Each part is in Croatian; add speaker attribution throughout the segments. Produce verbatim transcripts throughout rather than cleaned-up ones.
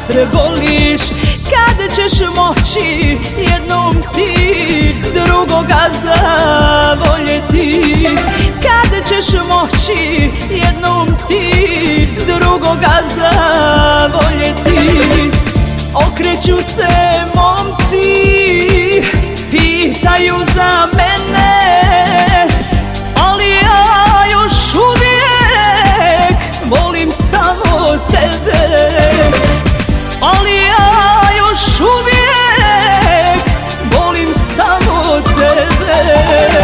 Speaker 1: vatre voliš, kada ćeš moći jednom ti drugoga zavoljeti, kada ćeš moći jednom ti drugoga zavoljeti. Okreću se momci, pitaju za mene, ali ja još uvijek volim samo tebe, ali ja još uvijek volim samo tebe.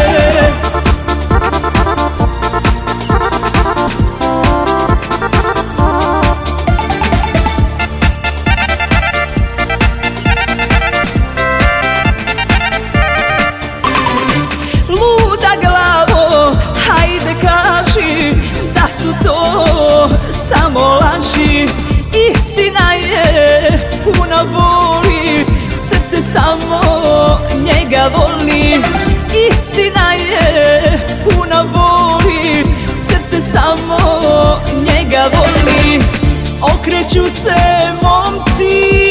Speaker 1: Samo laži, istina je puna boli, srce samo njega voli. Istina je puna boli, srce samo njega voli. Okreću se momci,